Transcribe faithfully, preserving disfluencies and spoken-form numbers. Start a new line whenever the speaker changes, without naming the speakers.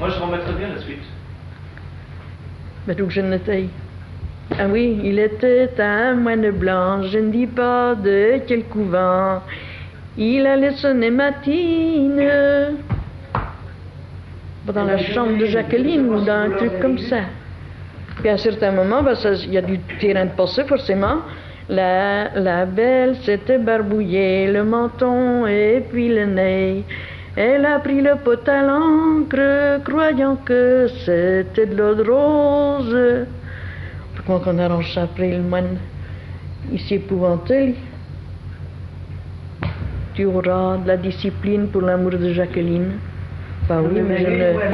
Moi, je remettrais bien la suite.
Mais d'où que je n'étais. Ah oui, il était un moine blanc, je ne dis pas de quel couvent. Il allait sonner matine dans la chambre de Jacqueline ou dans un truc comme ça. Puis à un certain moment, ben, ça, il y a du terrain de passé forcément. La, la belle s'était barbouillée le menton et puis le nez. Elle a pris le pot à l'encre, croyant que c'était de l'eau de rose. Comment qu'on arrange ça après, le moine? Il s'est épouvanté. Tu auras de la discipline pour l'amour de Jacqueline. Bah oui, mais je ne...